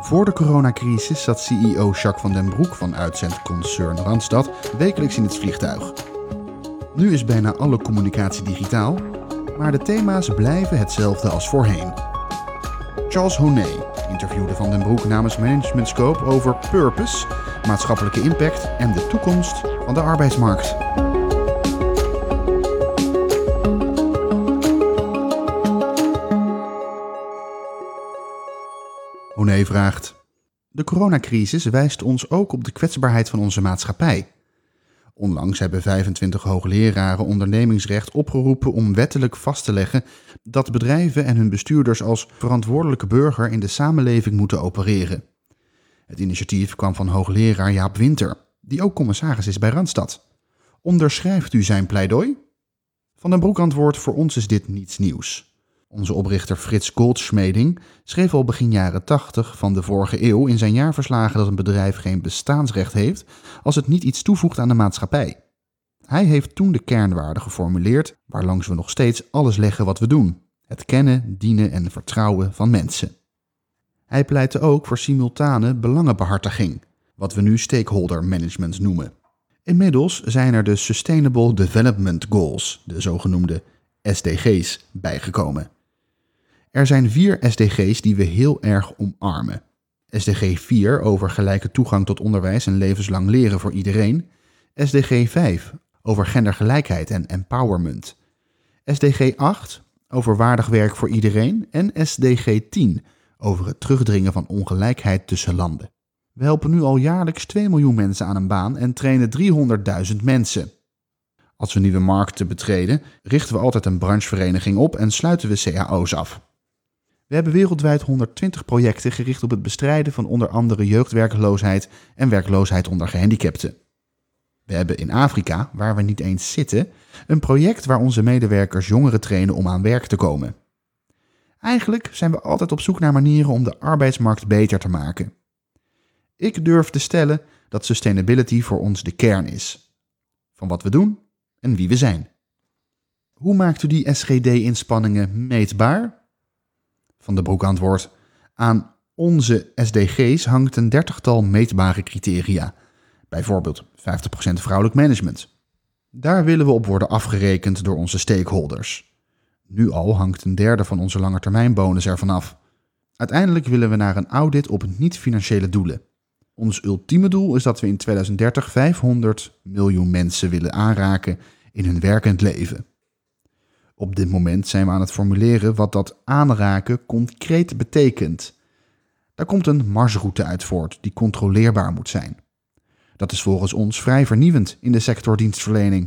Voor de coronacrisis zat CEO Jacques van den Broek van uitzendconcern Randstad wekelijks in het vliegtuig. Nu is bijna alle communicatie digitaal, maar de thema's blijven hetzelfde als voorheen. Charles Honnet interviewde Van den Broek namens Management Scope over purpose, maatschappelijke impact en de toekomst van de arbeidsmarkt. Honnet vraagt: de coronacrisis wijst ons ook op de kwetsbaarheid van onze maatschappij. Onlangs hebben 25 hoogleraren ondernemingsrecht opgeroepen om wettelijk vast te leggen dat bedrijven en hun bestuurders als verantwoordelijke burger in de samenleving moeten opereren. Het initiatief kwam van hoogleraar Jaap Winter, die ook commissaris is bij Randstad. Onderschrijft u zijn pleidooi? Van den Broek antwoordt: voor ons is dit niets nieuws. Onze oprichter Frits Goldschmeding schreef al begin jaren 80 van de vorige eeuw in zijn jaarverslagen dat een bedrijf geen bestaansrecht heeft als het niet iets toevoegt aan de maatschappij. Hij heeft toen de kernwaarden geformuleerd waarlangs we nog steeds alles leggen wat we doen: het kennen, dienen en vertrouwen van mensen. Hij pleitte ook voor simultane belangenbehartiging, wat we nu stakeholder management noemen. Inmiddels zijn er de Sustainable Development Goals, de zogenoemde SDG's, bijgekomen. Er zijn 4 SDG's die we heel erg omarmen. SDG 4 over gelijke toegang tot onderwijs en levenslang leren voor iedereen. SDG 5 over gendergelijkheid en empowerment. SDG 8 over waardig werk voor iedereen. En SDG 10 over het terugdringen van ongelijkheid tussen landen. We helpen nu al jaarlijks 2 miljoen mensen aan een baan en trainen 300.000 mensen. Als we nieuwe markten betreden, richten we altijd een branchevereniging op en sluiten we cao's af. We hebben wereldwijd 120 projecten gericht op het bestrijden van onder andere jeugdwerkloosheid en werkloosheid onder gehandicapten. We hebben in Afrika, waar we niet eens zitten, een project waar onze medewerkers jongeren trainen om aan werk te komen. Eigenlijk zijn we altijd op zoek naar manieren om de arbeidsmarkt beter te maken. Ik durf te stellen dat sustainability voor ons de kern is van wat we doen en wie we zijn. Hoe maakt u die SGD-inspanningen meetbaar? Van den Broek antwoordt: aan onze SDG's hangt een 30-tal meetbare criteria. Bijvoorbeeld 50% vrouwelijk management. Daar willen we op worden afgerekend door onze stakeholders. Nu al hangt een derde van onze langetermijnbonus ervan af. Uiteindelijk willen we naar een audit op niet-financiële doelen. Ons ultieme doel is dat we in 2030 500 miljoen mensen willen aanraken in hun werkend leven. Op dit moment zijn we aan het formuleren wat dat aanraken concreet betekent. Daar komt een marsroute uit voort die controleerbaar moet zijn. Dat is volgens ons vrij vernieuwend in de sector dienstverlening.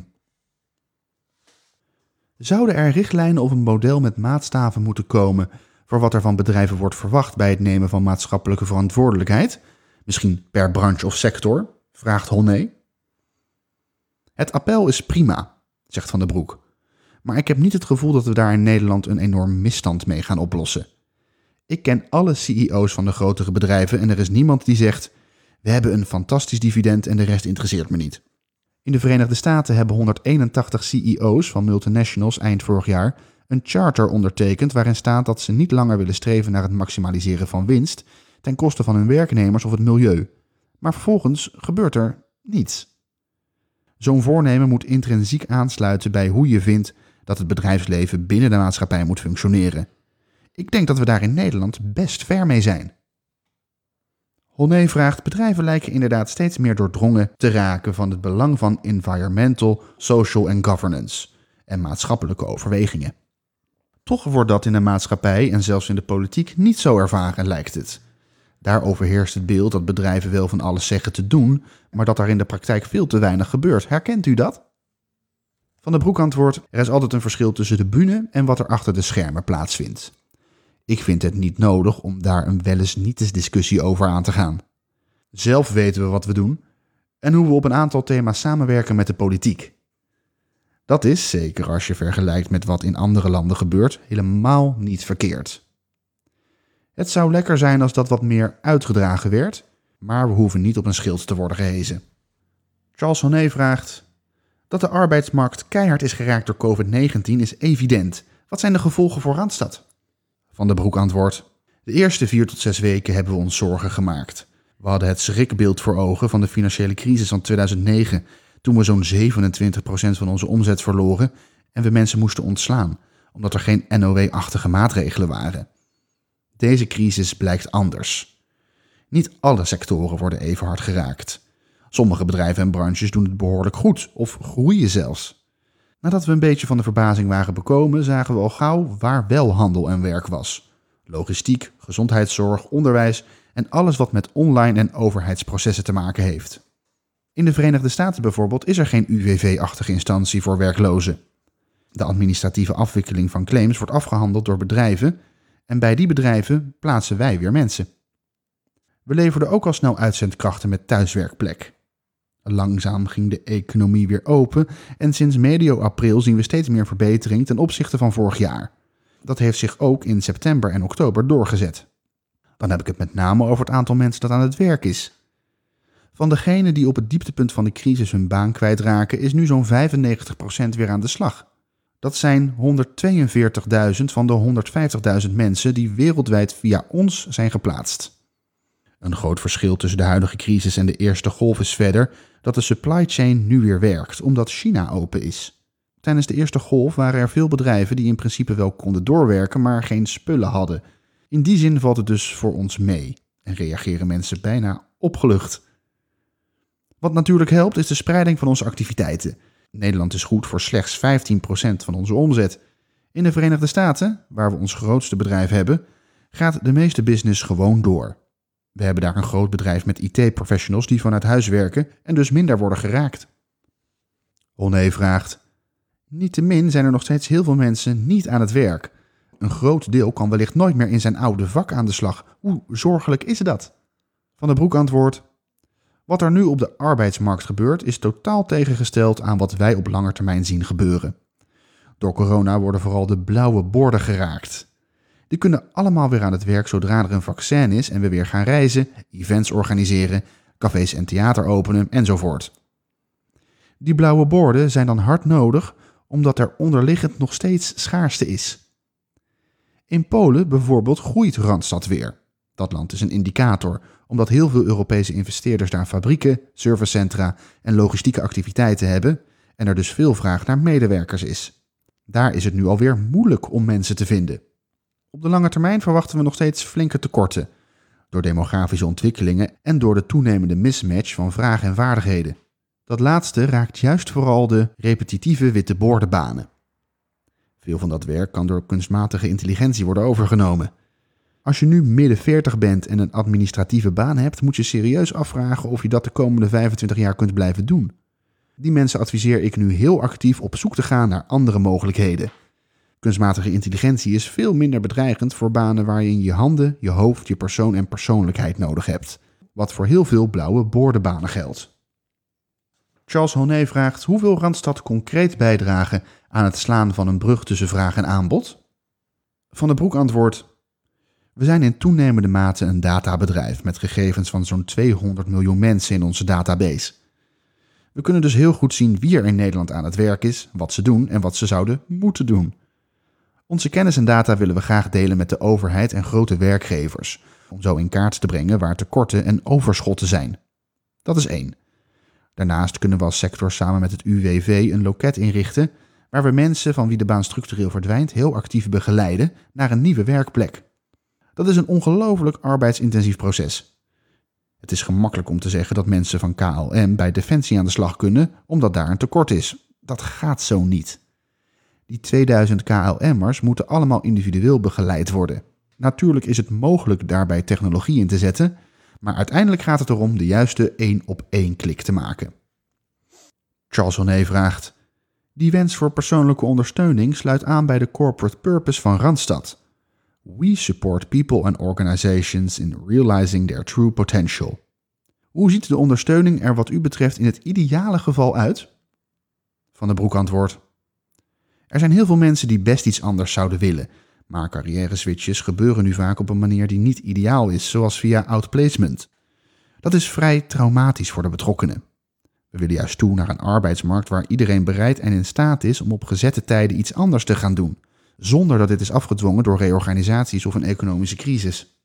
Zouden er richtlijnen of een model met maatstaven moeten komen voor wat er van bedrijven wordt verwacht bij het nemen van maatschappelijke verantwoordelijkheid? Misschien per branche of sector, vraagt Honnet. Het appel is prima, zegt Van den Broek. Maar ik heb niet het gevoel dat we daar in Nederland een enorm misstand mee gaan oplossen. Ik ken alle CEO's van de grotere bedrijven en er is niemand die zegt: we hebben een fantastisch dividend en de rest interesseert me niet. In de Verenigde Staten hebben 181 CEO's van multinationals eind vorig jaar een charter ondertekend waarin staat dat ze niet langer willen streven naar het maximaliseren van winst ten koste van hun werknemers of het milieu. Maar vervolgens gebeurt er niets. Zo'n voornemen moet intrinsiek aansluiten bij hoe je vindt dat het bedrijfsleven binnen de maatschappij moet functioneren. Ik denk dat we daar in Nederland best ver mee zijn. Honnet vraagt: bedrijven lijken inderdaad steeds meer doordrongen te raken van het belang van environmental, social en governance en maatschappelijke overwegingen. Toch wordt dat in de maatschappij en zelfs in de politiek niet zo ervaren, lijkt het. Daar overheerst het beeld dat bedrijven wel van alles zeggen te doen, maar dat daar in de praktijk veel te weinig gebeurt. Herkent u dat? Van den Broek antwoordt: er is altijd een verschil tussen de bühne en wat er achter de schermen plaatsvindt. Ik vind het niet nodig om daar een wel eens niet eens discussie over aan te gaan. Zelf weten we wat we doen en hoe we op een aantal thema's samenwerken met de politiek. Dat is, zeker als je vergelijkt met wat in andere landen gebeurt, helemaal niet verkeerd. Het zou lekker zijn als dat wat meer uitgedragen werd, maar we hoeven niet op een schild te worden gehezen. Charles Honnet vraagt: dat de arbeidsmarkt keihard is geraakt door COVID-19 is evident. Wat zijn de gevolgen voor Randstad? Van den Broek antwoordt: De eerste 4 tot 6 weken hebben we ons zorgen gemaakt. We hadden het schrikbeeld voor ogen van de financiële crisis van 2009, toen we zo'n 27% van onze omzet verloren en we mensen moesten ontslaan, omdat er geen NOW-achtige maatregelen waren. Deze crisis blijkt anders. Niet alle sectoren worden even hard geraakt. Sommige bedrijven en branches doen het behoorlijk goed of groeien zelfs. Nadat we een beetje van de verbazing waren bekomen, zagen we al gauw waar wel handel en werk was. Logistiek, gezondheidszorg, onderwijs en alles wat met online en overheidsprocessen te maken heeft. In de Verenigde Staten bijvoorbeeld is er geen UWV-achtige instantie voor werklozen. De administratieve afwikkeling van claims wordt afgehandeld door bedrijven en bij die bedrijven plaatsen wij weer mensen. We leverden ook al snel uitzendkrachten met thuiswerkplek. Langzaam ging de economie weer open en sinds medio april zien we steeds meer verbetering ten opzichte van vorig jaar. Dat heeft zich ook in september en oktober doorgezet. Dan heb ik het met name over het aantal mensen dat aan het werk is. Van degenen die op het dieptepunt van de crisis hun baan kwijtraken is nu zo'n 95% weer aan de slag. Dat zijn 142.000 van de 150.000 mensen die wereldwijd via ons zijn geplaatst. Een groot verschil tussen de huidige crisis en de eerste golf is verder dat de supply chain nu weer werkt, omdat China open is. Tijdens de eerste golf waren er veel bedrijven die in principe wel konden doorwerken, maar geen spullen hadden. In die zin valt het dus voor ons mee en reageren mensen bijna opgelucht. Wat natuurlijk helpt is de spreiding van onze activiteiten. Nederland is goed voor slechts 15% van onze omzet. In de Verenigde Staten, waar we ons grootste bedrijf hebben, gaat de meeste business gewoon door. We hebben daar een groot bedrijf met IT-professionals die vanuit huis werken en dus minder worden geraakt. Honne vraagt: niettemin zijn er nog steeds heel veel mensen niet aan het werk. Een groot deel kan wellicht nooit meer in zijn oude vak aan de slag. Hoe zorgelijk is dat? Van der Broek antwoordt: wat er nu op de arbeidsmarkt gebeurt is totaal tegengesteld aan wat wij op lange termijn zien gebeuren. Door corona worden vooral de blauwe borden geraakt. Die kunnen allemaal weer aan het werk zodra er een vaccin is en we weer gaan reizen, events organiseren, cafés en theater openen enzovoort. Die blauwe borden zijn dan hard nodig omdat er onderliggend nog steeds schaarste is. In Polen bijvoorbeeld groeit Randstad weer. Dat land is een indicator, omdat heel veel Europese investeerders daar fabrieken, servicecentra en logistieke activiteiten hebben en er dus veel vraag naar medewerkers is. Daar is het nu alweer moeilijk om mensen te vinden. Op de lange termijn verwachten we nog steeds flinke tekorten, door demografische ontwikkelingen en door de toenemende mismatch van vraag en vaardigheden. Dat laatste raakt juist vooral de repetitieve witte boordenbanen. Veel van dat werk kan door kunstmatige intelligentie worden overgenomen. Als je nu midden 40 bent en een administratieve baan hebt, moet je serieus afvragen of je dat de komende 25 jaar kunt blijven doen. Die mensen adviseer ik nu heel actief op zoek te gaan naar andere mogelijkheden. Kunstmatige intelligentie is veel minder bedreigend voor banen waar je je handen, je hoofd, je persoon en persoonlijkheid nodig hebt. Wat voor heel veel blauwe boordenbanen geldt. Charles Honne vraagt: hoe wil Randstad concreet bijdragen aan het slaan van een brug tussen vraag en aanbod? Van der Broek antwoordt: we zijn in toenemende mate een databedrijf met gegevens van zo'n 200 miljoen mensen in onze database. We kunnen dus heel goed zien wie er in Nederland aan het werk is, wat ze doen en wat ze zouden moeten doen. Onze kennis en data willen we graag delen met de overheid en grote werkgevers, om zo in kaart te brengen waar tekorten en overschotten zijn. Dat is 1. Daarnaast kunnen we als sector samen met het UWV een loket inrichten waar we mensen van wie de baan structureel verdwijnt heel actief begeleiden naar een nieuwe werkplek. Dat is een ongelooflijk arbeidsintensief proces. Het is gemakkelijk om te zeggen dat mensen van KLM bij Defensie aan de slag kunnen omdat daar een tekort is. Dat gaat zo niet. Die 2000 KLM'ers moeten allemaal individueel begeleid worden. Natuurlijk is het mogelijk daarbij technologie in te zetten, maar uiteindelijk gaat het erom de juiste 1-op-1 klik te maken. Charles Honne vraagt: die wens voor persoonlijke ondersteuning sluit aan bij de corporate purpose van Randstad. We support people and organizations in realizing their true potential. Hoe ziet de ondersteuning er wat u betreft in het ideale geval uit? Van der Broek antwoordt: er zijn heel veel mensen die best iets anders zouden willen, maar carrière-switches gebeuren nu vaak op een manier die niet ideaal is, zoals via outplacement. Dat is vrij traumatisch voor de betrokkenen. We willen juist toe naar een arbeidsmarkt waar iedereen bereid en in staat is om op gezette tijden iets anders te gaan doen, zonder dat dit is afgedwongen door reorganisaties of een economische crisis.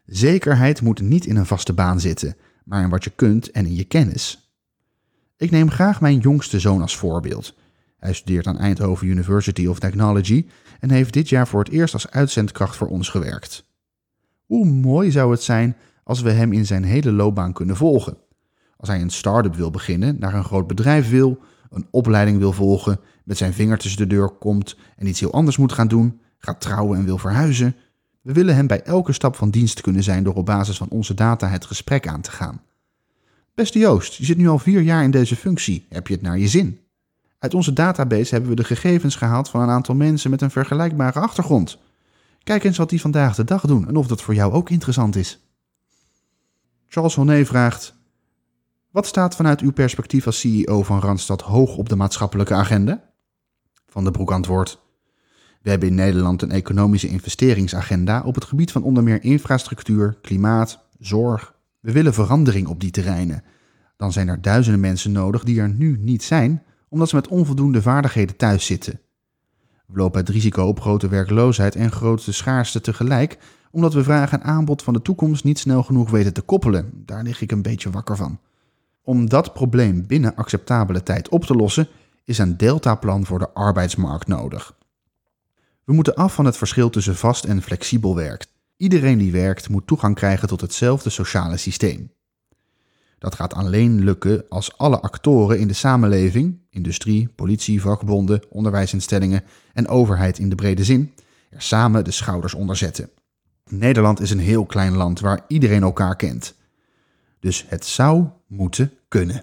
Zekerheid moet niet in een vaste baan zitten, maar in wat je kunt en in je kennis. Ik neem graag mijn jongste zoon als voorbeeld. Hij studeert aan Eindhoven University of Technology en heeft dit jaar voor het eerst als uitzendkracht voor ons gewerkt. Hoe mooi zou het zijn als we hem in zijn hele loopbaan kunnen volgen? Als hij een start-up wil beginnen, naar een groot bedrijf wil, een opleiding wil volgen, met zijn vinger tussen de deur komt en iets heel anders moet gaan doen, gaat trouwen en wil verhuizen. We willen hem bij elke stap van dienst kunnen zijn door op basis van onze data het gesprek aan te gaan. Beste Joost, je zit nu al 4 jaar in deze functie. Heb je het naar je zin? Uit onze database hebben we de gegevens gehaald van een aantal mensen met een vergelijkbare achtergrond. Kijk eens wat die vandaag de dag doen en of dat voor jou ook interessant is. Charles Honnet vraagt: wat staat vanuit uw perspectief als CEO van Randstad hoog op de maatschappelijke agenda? Van den Broek antwoordt: we hebben in Nederland een economische investeringsagenda op het gebied van onder meer infrastructuur, klimaat, zorg. We willen verandering op die terreinen. Dan zijn er duizenden mensen nodig die er nu niet zijn, omdat ze met onvoldoende vaardigheden thuis zitten. We lopen het risico op grote werkloosheid en grote schaarste tegelijk, omdat we vraag en aanbod van de toekomst niet snel genoeg weten te koppelen. Daar lig ik een beetje wakker van. Om dat probleem binnen acceptabele tijd op te lossen, is een deltaplan voor de arbeidsmarkt nodig. We moeten af van het verschil tussen vast en flexibel werk. Iedereen die werkt moet toegang krijgen tot hetzelfde sociale systeem. Dat gaat alleen lukken als alle actoren in de samenleving, industrie, politie, vakbonden, onderwijsinstellingen en overheid in de brede zin, er samen de schouders onder zetten. Nederland is een heel klein land waar iedereen elkaar kent. Dus het zou moeten kunnen.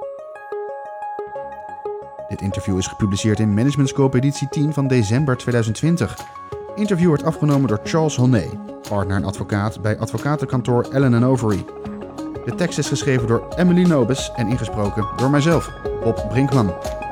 Dit interview is gepubliceerd in Management Scope editie 10 van december 2020. Interview wordt afgenomen door Charles Honnet, partner en advocaat bij advocatenkantoor Allen & Overy. De tekst is geschreven door Emily Nobes en ingesproken door mijzelf, Bob Brinkman.